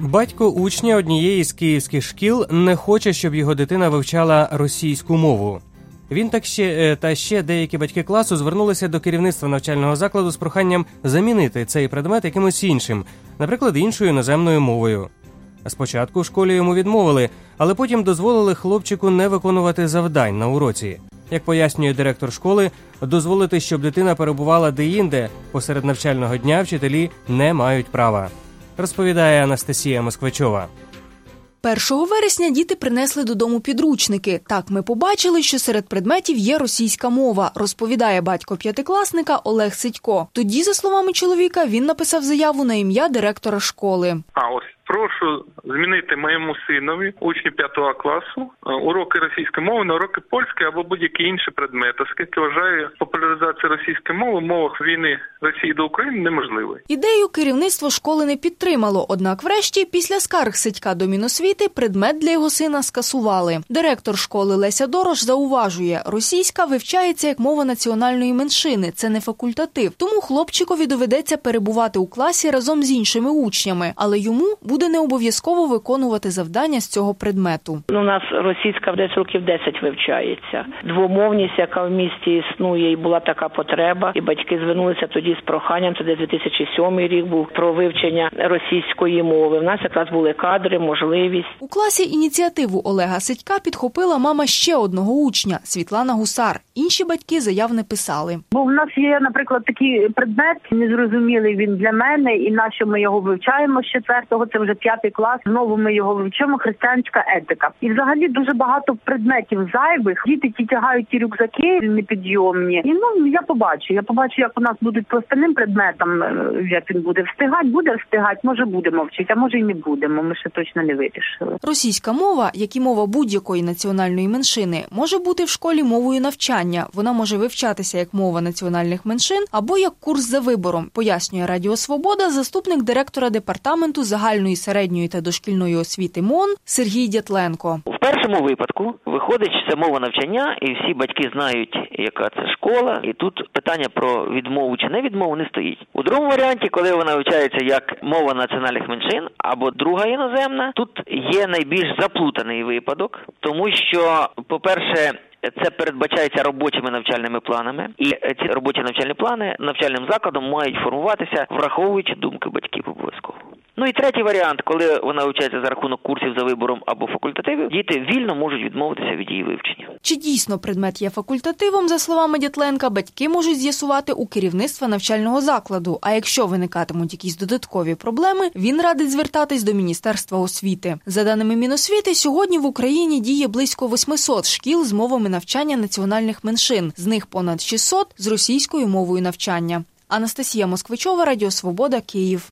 Батько учня однієї з київських шкіл не хоче, щоб його дитина вивчала російську мову. Він та ще деякі батьки класу звернулися до керівництва навчального закладу з проханням замінити цей предмет якимось іншим, наприклад, іншою іноземною мовою. Спочатку в школі йому відмовили, але потім дозволили хлопчику не виконувати завдань на уроці. Як пояснює директор школи, дозволити, щоб дитина перебувала де-інде посеред навчального дня вчителі не мають права. Розповідає Анастасія Москвичова. 1 вересня діти принесли додому підручники. Так ми побачили, що серед предметів є російська мова, розповідає батько п'ятикласника Олег Сидько. Тоді, за словами чоловіка, він написав заяву на ім'я директора школи. Прошу змінити моєму синові, учню 5 класу, уроки російської мови на уроки польської або будь-які інші предмети, оскільки вважаю, популяризація російської мови в умовах війни Росії до України неможливою. Ідею керівництво школи не підтримало, однак врешті, після скарг Сидька до Міносвіти, предмет для його сина скасували. Директор школи Леся Дорош зауважує, російська вивчається як мова національної меншини, це не факультатив, тому хлопчикові доведеться перебувати у класі разом з іншими учнями, але йому буде не обов'язково виконувати завдання з цього предмету. У нас російська десь років 10 вивчається. Двомовність, яка в місті існує, і була така потреба. І батьки звернулися тоді з проханням, це 2007 рік був, про вивчення російської мови. У нас якраз були кадри, можливість. У класі ініціативу Олега Сидька підхопила мама ще одного учня – Світлана Гусар. Інші батьки заяв не писали. Бо в нас є, наприклад, такий предмет, незрозумілий він для мене, і нащо ми його вивчаємо з 4-го, це вже 5 клас, знову ми його вивчимо, християнська етика. І взагалі дуже багато предметів зайвих. Діти ті тягають ті рюкзаки непідйомні. І я побачу, як у нас будуть по остальним предметам, як він буде встигати, може будемо вчити, а може і не будемо, ми ще точно не вирішили. Російська мова, як і мова будь-якої національної меншини, може бути в школі мовою навчання. Вона може вивчатися як мова національних меншин або як курс за вибором, пояснює Радіо Свобода заступник директора департаменту загальної, середньої та дошкільної освіти МОН Сергій Дятленко. В першому випадку виходить, що це мова навчання, і всі батьки знають, яка це школа, і тут питання про відмову чи не відмову не стоїть. У другому варіанті, коли вона вивчається як мова національних меншин або друга іноземна, тут є найбільш заплутаний випадок, тому що, по-перше, це передбачається робочими навчальними планами, і ці робочі навчальні плани навчальним закладом мають формуватися, враховуючи думки батьків обов'язково. І третій варіант, коли вона вивчається за рахунок курсів за вибором або факультативів, діти вільно можуть відмовитися від її вивчення. Чи дійсно предмет є факультативом, за словами Дятленка, батьки можуть з'ясувати у керівництва навчального закладу, а якщо виникатимуть якісь додаткові проблеми, він радить звертатись до Міністерства освіти. За даними Міносвіти, сьогодні в Україні діє близько 800 шкіл з мовами навчання національних меншин, з них понад 600 з російською мовою навчання. Анастасія Москвичова, Радіо Свобода, Київ.